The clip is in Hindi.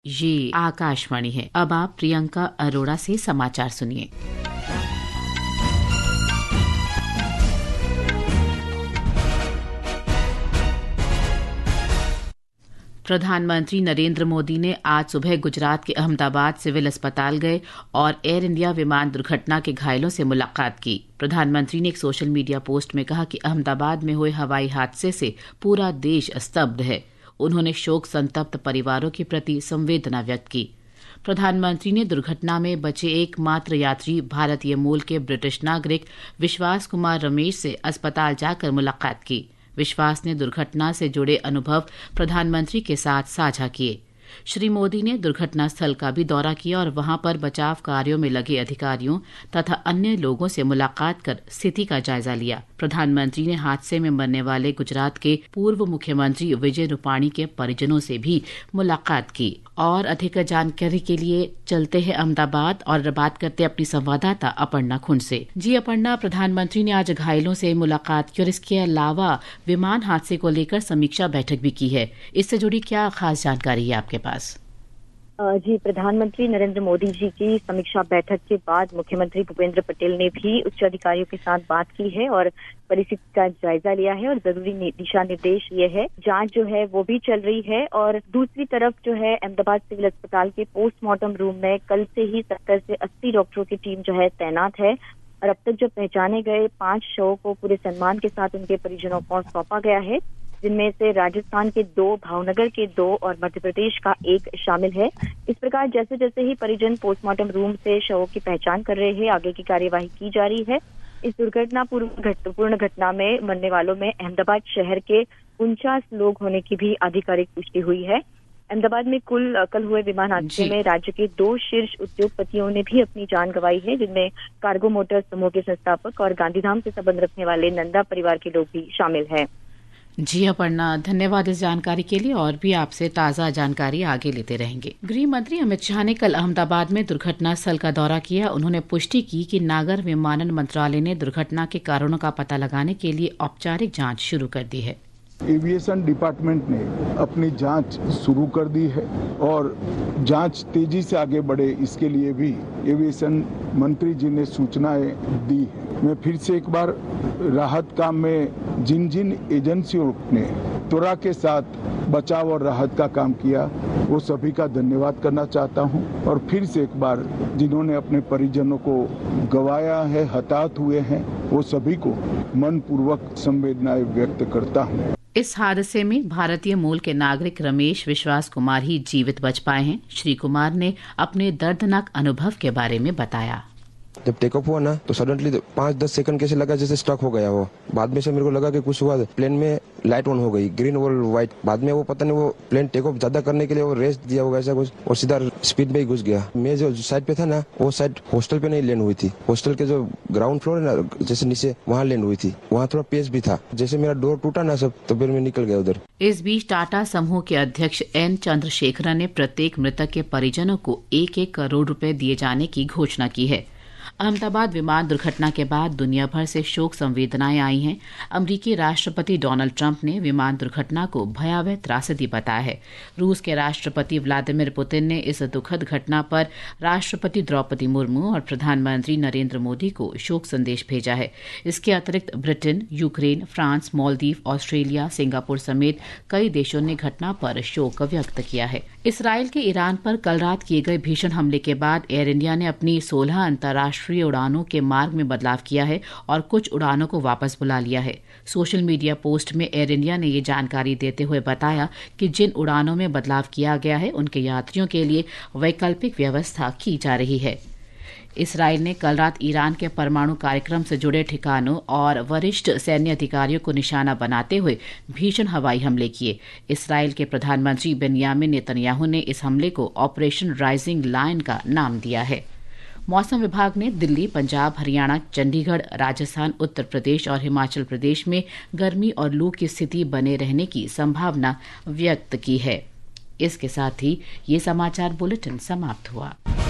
ये आकाशवाणी है। अब आप प्रियंका अरोड़ा से समाचार सुनिए। प्रधानमंत्री नरेंद्र मोदी ने आज सुबह गुजरात के अहमदाबाद सिविल अस्पताल गए और एयर इंडिया विमान दुर्घटना के घायलों से मुलाकात की। प्रधानमंत्री ने एक सोशल मीडिया पोस्ट में कहा कि अहमदाबाद में हुए हवाई हादसे से पूरा देश स्तब्ध है। उन्होंने शोक संतप्त परिवारों के प्रति संवेदना व्यक्त की। प्रधानमंत्री ने दुर्घटना में बचे एकमात्र यात्री भारतीय मूल के ब्रिटिश नागरिक विश्वास कुमार रमेश से अस्पताल जाकर मुलाकात की। विश्वास ने दुर्घटना से जुड़े अनुभव प्रधानमंत्री के साथ साझा किए। श्री मोदी ने दुर्घटना स्थल का भी दौरा किया और वहां पर बचाव कार्यों में लगे अधिकारियों तथा अन्य लोगों से मुलाकात कर स्थिति का जायजा लिया। प्रधानमंत्री ने हादसे में मरने वाले गुजरात के पूर्व मुख्यमंत्री विजय रूपाणी के परिजनों से भी मुलाकात की। और अधिक जानकारी के लिए चलते हैं अहमदाबाद और बात करते अपनी संवाददाता अपर्णा खुंड से। जी अपर्णा, प्रधानमंत्री ने आज घायलों से मुलाकात की और इसके अलावा विमान हादसे को लेकर समीक्षा बैठक भी की है। इससे जुड़ी क्या खास जानकारी है आपके पास? जी, प्रधानमंत्री नरेंद्र मोदी जी की समीक्षा बैठक के बाद मुख्यमंत्री भूपेंद्र पटेल ने भी उच्च अधिकारियों के साथ बात की है और परिस्थिति का जायजा लिया है और जरूरी दिशा निर्देश ये है। जांच जो है वो भी चल रही है और दूसरी तरफ जो है अहमदाबाद सिविल अस्पताल के पोस्टमार्टम रूम में कल से ही 70 से 80 डॉक्टरों की टीम जो है तैनात है और अब तक जो पहचाने गए 5 शवों को पूरे सम्मान के साथ उनके परिजनों को सौंपा गया है, जिनमें से राजस्थान के 2, भावनगर के 2 और मध्य प्रदेश का 1 शामिल है। इस प्रकार जैसे जैसे ही परिजन पोस्टमार्टम रूम से शवों की पहचान कर रहे हैं, आगे की कार्यवाही की जा रही है। इस दुर्घटनापूर्ण घटना में मरने वालों में अहमदाबाद शहर के 49 लोग होने की भी आधिकारिक पुष्टि हुई है। अहमदाबाद में कल हुए विमान हादसे में राज्य के 2 शीर्ष उद्योगपतियों ने भी अपनी जान गंवाई है, जिनमें कार्गो मोटर्स समूह के संस्थापक और गांधीधाम से संबंध रखने वाले नंदा परिवार के लोग भी शामिल हैं। जी अपर्णा, धन्यवाद इस जानकारी के लिए और भी आपसे ताज़ा जानकारी आगे लेते रहेंगे। गृह मंत्री अमित शाह ने कल अहमदाबाद में दुर्घटना स्थल का दौरा किया। उन्होंने पुष्टि की कि नागर विमानन मंत्रालय ने दुर्घटना के कारणों का पता लगाने के लिए औपचारिक जांच शुरू कर दी है। एविएशन डिपार्टमेंट ने अपनी जांच शुरू कर दी है और जांच तेजी से आगे बढ़े इसके लिए भी एविएशन मंत्री जी ने सूचनाएं दी है। मैं फिर से एक बार राहत काम में जिन जिन एजेंसियों ने त्वरा के साथ बचाव और राहत का काम किया वो सभी का धन्यवाद करना चाहता हूं और फिर से एक बार जिन्होंने अपने परिजनों को गंवाया है, हताहत हुए हैं, वो सभी को मनपूर्वक संवेदनाएं व्यक्त करता हूं। इस हादसे में भारतीय मूल के नागरिक रमेश विश्वास कुमार ही जीवित बच पाए हैं। श्री कुमार ने अपने दर्दनाक अनुभव के बारे में बताया। जब टेक ऑफ हुआ ना तो सडनली 5-10 सेकंड कैसे लगा जैसे स्टक हो गया वो। बाद में से मेरे को लगा कि कुछ हुआ, प्लेन में लाइट ऑन हो गई, ग्रीन और व्हाइट। बाद में वो पता नहीं वो प्लेन टेक ऑफ ज्यादा करने के लिए वो रेस्ट दिया होगा ऐसा कुछ और सीधा स्पीड में ही घुस गया। मैं जो साइड पे था ना वो साइड हॉस्टल पे नहीं लैंड हुई थी। हॉस्टल के जो ग्राउंड फ्लोर है ना जैसे नीचे वहाँ लैंड हुई थी। वहाँ थोड़ा पेस भी था। जैसे मेरा डोर टूटा ना सब तो फिर मैं निकल गया उधर। इस बीच टाटा समूह के अध्यक्ष एन चंद्रशेखरन ने प्रत्येक मृतक के परिजनों को 1-1 करोड़ रुपए दिए जाने की घोषणा की है। अहमदाबाद विमान दुर्घटना के बाद दुनिया भर से शोक संवेदनाएं आई हैं। अमेरिकी राष्ट्रपति डोनाल्ड ट्रंप ने विमान दुर्घटना को भयावह त्रासदी बताया है। रूस के राष्ट्रपति व्लादिमीर पुतिन ने इस दुखद घटना पर राष्ट्रपति द्रौपदी मुर्मू और प्रधानमंत्री नरेंद्र मोदी को शोक संदेश भेजा है। इसके अतिरिक्त Britain, Ukraine, France, Maldives, Australia, Singapore समेत कई देशों ने घटना पर शोक व्यक्त किया है। इसराइल के ईरान पर कल रात किए गए भीषण हमले के बाद एयर इंडिया ने अपनी 16 अंतर्राष्ट्रीय उड़ानों के मार्ग में बदलाव किया है और कुछ उड़ानों को वापस बुला लिया है। सोशल मीडिया पोस्ट में एयर इंडिया ने ये जानकारी देते हुए बताया कि जिन उड़ानों में बदलाव किया गया है उनके यात्रियों के लिए वैकल्पिक व्यवस्था की जा रही है। इसराइल ने कल रात ईरान के परमाणु कार्यक्रम से जुड़े ठिकानों और वरिष्ठ सैन्य अधिकारियों को निशाना बनाते हुए भीषण हवाई हमले किए। इसराइल के प्रधानमंत्री बेंयामिन नेतन्याहू ने इस हमले को ऑपरेशन राइजिंग लायन का नाम दिया है। मौसम विभाग ने दिल्ली, पंजाब, हरियाणा, चंडीगढ़, राजस्थान, उत्तर प्रदेश और हिमाचल प्रदेश में गर्मी और लू की स्थिति बने रहने की संभावना व्यक्त की है। इसके साथ ही ये समाचार बुलेटिन समाप्त हुआ।